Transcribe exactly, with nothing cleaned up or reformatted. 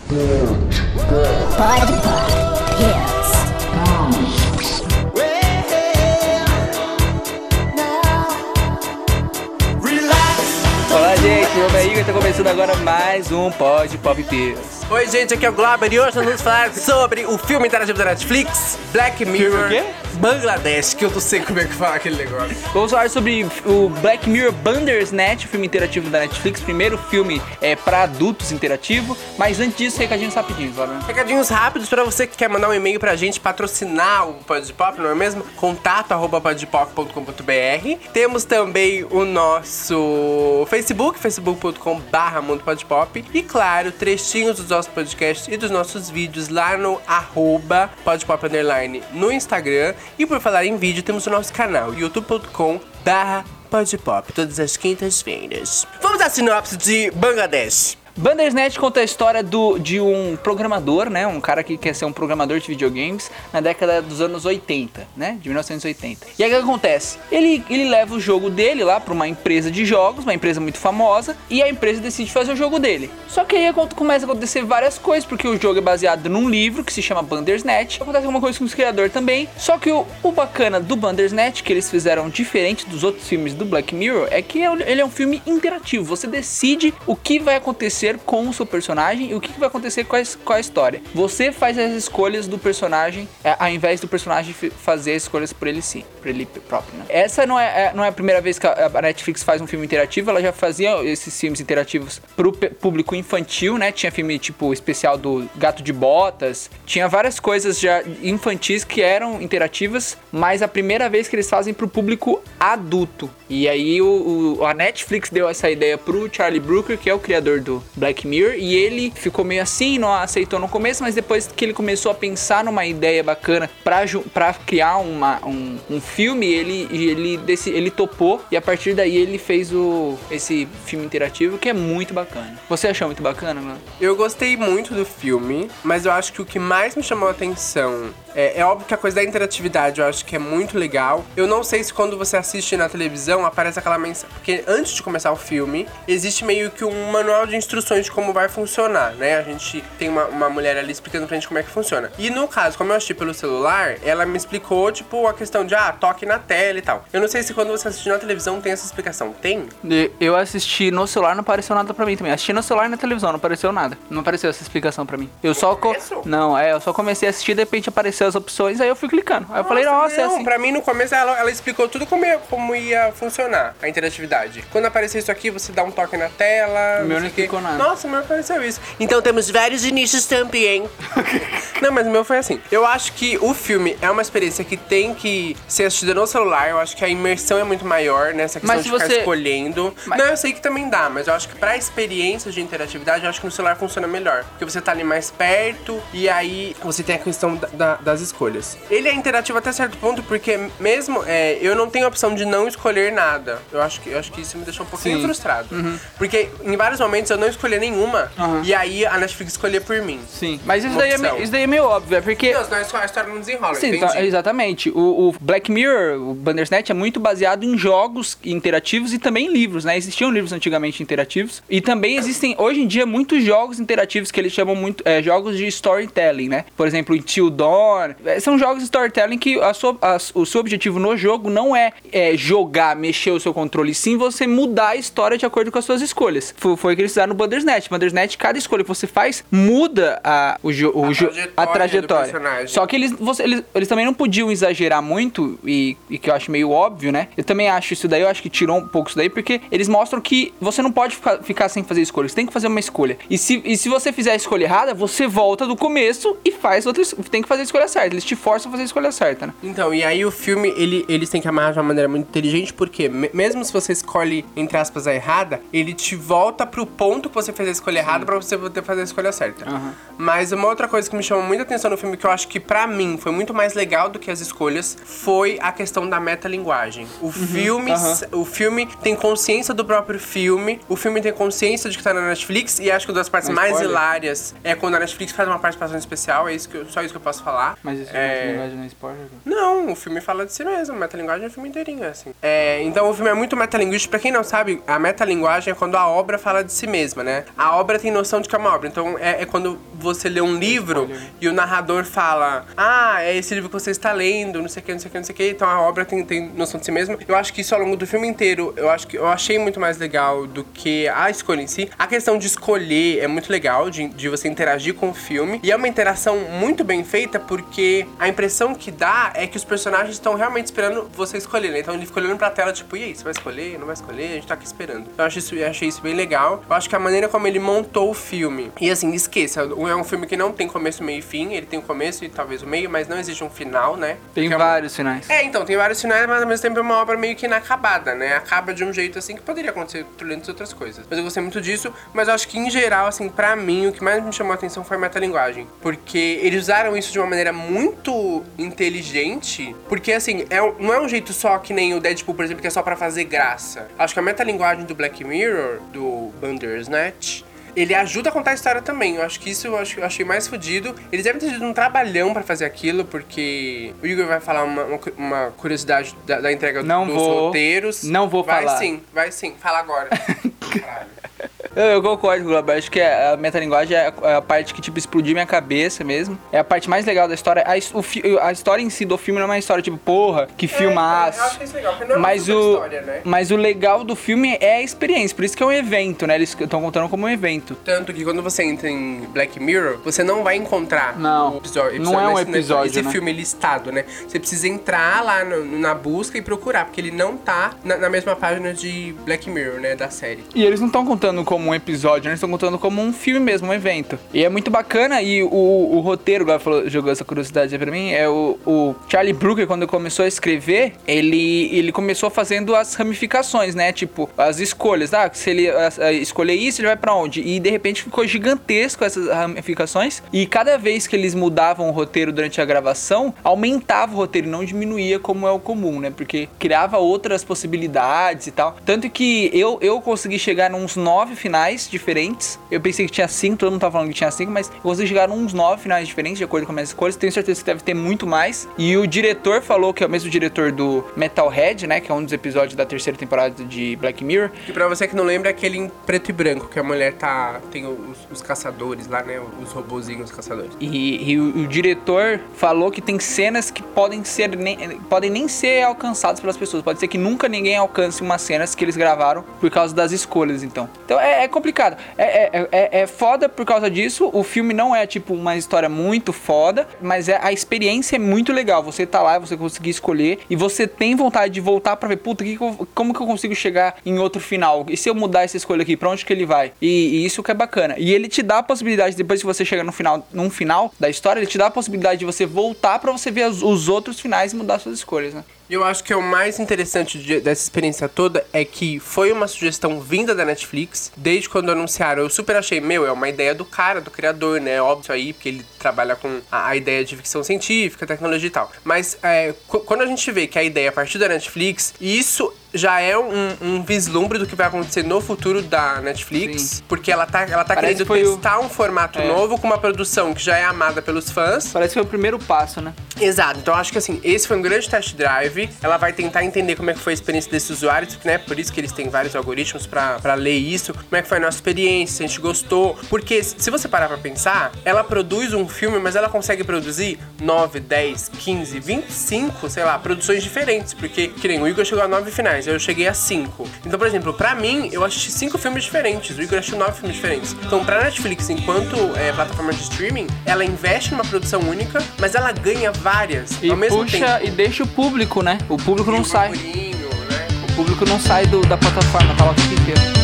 Pode Pop Hits. Olá, gente, meu nome é Igor e tá começando agora mais um Pode Pop Hits. Oi, gente, aqui é o Glauber e hoje nós vamos falar sobre o filme interativo da Netflix, Black Mirror, o quê? Bangladesh, que eu não sei como é que fala aquele negócio. Vamos falar sobre o Black Mirror Bandersnatch, o filme interativo da Netflix, primeiro filme é, pra adultos interativo, mas antes disso, recadinhos rapidinhos, Glauber. Recadinhos rápidos pra você que quer mandar um e-mail pra gente patrocinar o Podpop, não é mesmo? Contato arroba podpop ponto com ponto br. Temos também o nosso Facebook, facebook ponto com barra mundo podpop. E claro, trechinhos dos nossos podcasts e dos nossos vídeos lá no arroba podpop underline no Instagram. E por falar em vídeo, temos o nosso canal, youtube ponto com barra podpop, todas as quintas-feiras. Vamos à sinopse de Bangladesh. Bandersnatch conta a história do, de um programador, né? Um cara que quer ser um programador de videogames na década dos anos oitenta, né? De mil novecentos e oitenta. E aí o que acontece? Ele, ele leva o jogo dele lá pra uma empresa de jogos, uma empresa muito famosa, e a empresa decide fazer o jogo dele. Só que aí começa a acontecer várias coisas, porque o jogo é baseado num livro que se chama Bandersnatch. Acontece alguma coisa com o criador também. Só que o, o bacana do Bandersnatch, que eles fizeram diferente dos outros filmes do Black Mirror, é que ele é um filme interativo. Você decide o que vai acontecer com o seu personagem e o que vai acontecer com a, com a história. Você faz as escolhas do personagem, é, ao invés do personagem fazer as escolhas por ele si, por ele próprio, né? Essa não é, é, não é a primeira vez que a, a Netflix faz um filme interativo, ela já fazia esses filmes interativos pro p- público infantil, né? Tinha filme tipo especial do Gato de Botas, tinha várias coisas já infantis que eram interativas, mas a primeira vez que eles fazem pro público adulto. E aí o, o, a Netflix deu essa ideia pro Charlie Brooker, que é o criador do Black Mirror, e ele ficou meio assim, não aceitou no começo, mas depois que ele começou a pensar numa ideia bacana pra, pra criar uma, um, um filme, ele, ele, desse, ele topou, e a partir daí ele fez o, esse filme interativo, que é muito bacana. Você achou muito bacana, mano? Eu gostei muito do filme, mas eu acho que o que mais me chamou a atenção é, é óbvio que a coisa da interatividade eu acho que é muito legal. Eu não sei se quando você assiste na televisão aparece aquela mensagem, porque antes de começar o filme, existe meio que um manual de instruções de como vai funcionar, né? A gente tem uma, uma mulher ali explicando pra gente como é que funciona. E no caso, como eu assisti pelo celular, ela me explicou, tipo, a questão de, ah, toque na tela e tal. Eu não sei se quando você assiste na televisão tem essa explicação. Tem? Eu assisti no celular, não apareceu nada pra mim também. Assisti no celular e na televisão, não apareceu nada. Não apareceu essa explicação pra mim. Eu só... Co- não, é, eu só comecei a assistir, de repente apareceu as opções, aí eu fui clicando. Aí eu falei, nossa, não, é assim. Pra mim, no começo, ela, ela explicou tudo como ia, como ia funcionar a interatividade. Quando aparecer isso aqui, você dá um toque na tela. O meu não explicou nada. Nossa, o meu apareceu isso. Então temos vários inícios também. Não, mas o meu foi assim. Eu acho que o filme é uma experiência que tem que ser assistida no celular. Eu acho que a imersão é muito maior nessa questão Mas de se ficar você... escolhendo. Mas... Não, eu sei que também dá, mas eu acho que pra experiência de interatividade, eu acho que no celular funciona melhor. Porque você tá ali mais perto e aí você tem a questão da, da, das escolhas. Ele é interativo até certo ponto, porque mesmo é, eu não tenho a opção de não escolher nada. Eu acho que, eu acho que isso me deixou um pouquinho Sim. frustrado. Uhum. Porque em vários momentos eu não escolhi nenhuma. Uhum. E aí a Netflix escolhia por mim. Sim, mas isso daí, é meio, isso daí é meio óbvio, é porque... Não, senão a história não desenrola, Sim, entendi. então, exatamente. O, o Black Mirror, o Bandersnatch, é muito baseado em jogos interativos e também em livros, né? Existiam livros antigamente interativos. E também existem, hoje em dia, muitos jogos interativos que eles chamam muito... É, jogos de storytelling, né? Por exemplo, Until Dawn. É, são jogos de storytelling que a sua, a, o seu objetivo no jogo não é, é jogar, mexer o seu controle, sim você mudar a história de acordo com as suas escolhas. Foi, foi o que eles fizeram no Bandersnatch. Bandersnatch, cada escolha que você faz, muda a, o jo, o a, jo, trajetória a trajetória. Do personagem. Só que eles, você, eles, eles também não podiam exagerar muito, e, e que eu acho meio óbvio, né? Eu também acho isso daí, eu acho que tirou um pouco isso daí, porque eles mostram que você não pode ficar, ficar sem fazer escolha, você tem que fazer uma escolha. E se, e se você fizer a escolha errada, você volta do começo e faz outra, tem que fazer a escolha certa. Eles te forçam a fazer a escolha certa, né? Então, e aí o filme, ele, eles têm que amarrar de uma maneira muito inteligente, porque me, mesmo se você escolhe, entre aspas, a errada, ele te volta pro ponto que você fez a escolha errada pra você poder fazer a escolha certa. Uhum. Mas uma outra coisa que me chamou muita atenção no filme, que eu acho que pra mim foi muito mais legal do que as escolhas, foi a questão da metalinguagem. O, uhum. filme, uhum. o filme tem consciência do próprio filme, o filme tem consciência de que tá na Netflix, e acho que uma das partes mais hilárias é quando a Netflix faz uma participação especial, é isso que eu, só isso que eu posso falar. Mas isso É. é linguagem não é spoiler? Não, o filme fala de si mesmo, metalinguagem é o filme inteirinho, assim. É, então o filme é muito metalinguístico. Pra quem não sabe, a metalinguagem é quando a obra fala de si mesma, né? A obra tem noção de que é uma obra. Então é, é quando você lê um livro Spoiler. e o narrador fala: ah, é esse livro que você está lendo, não sei o que, não sei o que, não sei o que. Então a obra tem, tem noção de si mesma. Eu acho que isso ao longo do filme inteiro, eu acho que eu achei muito mais legal do que a escolha em si. A questão de escolher é muito legal, de, de você interagir com o filme. E é uma interação muito bem feita, porque a impressão que dá é que os personagens estão realmente esperando você escolher, né? Então ele fica olhando pra tela, tipo, e aí, você vai escolher? Não vai escolher? A gente tá aqui esperando. Então eu achei isso, eu achei isso bem legal. Eu acho que a maneira como ele montou o filme. E assim, esqueça, é um filme que não tem começo, meio e fim. Ele tem o começo e talvez o meio, mas não existe um final, né? Tem Porque é um- vários finais. É, então, tem vários finais, mas ao mesmo tempo é uma obra meio que inacabada, né? Acaba de um jeito assim que poderia acontecer de outras coisas. Mas eu gostei muito disso, mas eu acho que em geral, assim, pra mim, o que mais me chamou a atenção foi a metalinguagem. Porque eles usaram isso de uma maneira muito inteligente, porque assim, é, um- não é um jeito só que nem o Deadpool, por exemplo, que é só pra fazer graça. Acho que a metalinguagem do Black Mirror, do Bandersnatch, ele ajuda a contar a história também. Eu acho que isso eu, acho, eu achei mais fodido. Eles devem ter tido um trabalhão pra fazer aquilo, porque o Igor vai falar uma, uma, uma curiosidade da, da entrega Não dos vou. roteiros. Não vou vai falar. Vai sim, vai sim. Fala agora. Caralho. Eu, eu concordo com o Glauber, acho que a metalinguagem é a, é a parte que, tipo, explodiu minha cabeça mesmo. É a parte mais legal da história. A, his- o fi- a história em si do filme não é uma história, tipo, porra, que É, filmaço. eu acho isso legal, porque não é uma Mas super o, história, né? mas o legal do filme é a experiência, por isso que é um evento, né? Eles estão contando como um evento. Tanto que quando você entra em Black Mirror, você não vai encontrar Não, um episódio, não é um nesse- episódio, esse né? filme listado, né? Você precisa entrar lá no- na busca e procurar, porque ele não tá na, na mesma página de Black Mirror, né? Da série. E eles não estão contando como um episódio, né? Eles estão contando como um filme mesmo, um evento. E é muito bacana, e o, o roteiro, agora falou, jogou essa curiosidade aí pra mim, é o, o Charlie Brooker, quando começou a escrever, ele, ele começou fazendo as ramificações, né? Tipo, as escolhas. Ah, se ele ah, ah, escolher isso, ele vai pra onde? E de repente ficou gigantesco essas ramificações. E cada vez que eles mudavam o roteiro durante a gravação, aumentava o roteiro, não diminuía como é o comum, né? Porque criava outras possibilidades e tal. Tanto que eu, eu consegui chegar nos nove finais diferentes. Eu pensei que tinha cinco, todo mundo tava falando que tinha cinco, mas eu consegui chegar nos nove finais diferentes, de acordo com as minhas escolhas. Tenho certeza que deve ter muito mais. E o diretor falou, que é o mesmo diretor do Metalhead, né? Que é um dos episódios da terceira temporada de Black Mirror. E pra você que não lembra, é aquele em preto e branco, que a mulher tá... Tem os, os caçadores lá, né? Os robozinhos caçadores. E, e o, o diretor falou que tem cenas que podem ser nem, podem nem ser alcançadas pelas pessoas. Pode ser que nunca ninguém alcance umas cenas que eles gravaram por causa das escolhas, então. Então é, é complicado. É, é, é, é foda por causa disso. O filme não é tipo uma história muito foda, mas é, a experiência é muito legal. Você tá lá, você conseguir escolher e você tem vontade de voltar pra ver, puta, que que eu, como que eu consigo chegar em outro final? E se eu mudar essa escolha aqui, pra onde que ele vai? E, e isso que é bacana. E ele te dá a possibilidade, depois que você chega no final, num final da história, ele te dá a possibilidade de você voltar pra você ver os, os outros finais e mudar suas escolhas, né? Eu acho que o mais interessante de- dessa experiência toda é que foi uma sugestão vinda da Netflix. Desde quando anunciaram, eu super achei, meu, é uma ideia do cara, do criador, né? Óbvio aí, porque ele trabalha com a, a ideia de ficção científica, tecnologia e tal. Mas é, qu- quando a gente vê que a ideia partiu da Netflix, isso já é um, um vislumbre do que vai acontecer no futuro da Netflix. Sim. Porque ela tá, ela tá Parece querendo que foi o- testar um formato É. novo com uma produção que já é amada pelos fãs. Parece que foi o primeiro passo, né? Exato, então eu acho que assim, esse foi um grande test drive. Ela vai tentar entender como é que foi a experiência desses usuários, né? Por isso que eles têm vários algoritmos pra, pra ler isso. Como é que foi a nossa experiência, se a gente gostou. Porque se você parar pra pensar, ela produz um filme, mas ela consegue produzir nove, dez, quinze, vinte e cinco, sei lá, produções diferentes. Porque, que nem o Igor chegou a nove finais, eu cheguei a cinco. Então, por exemplo, pra mim, eu assisti cinco filmes diferentes. O Igor assistiu nove filmes diferentes. Então, pra Netflix, enquanto é, plataforma de streaming, ela investe numa produção única, mas ela ganha várias E ao mesmo puxa tempo. e deixa o público, né? O público não E o sai. burburinho, né? O público não sai do, da plataforma, tá lá o tempo inteiro.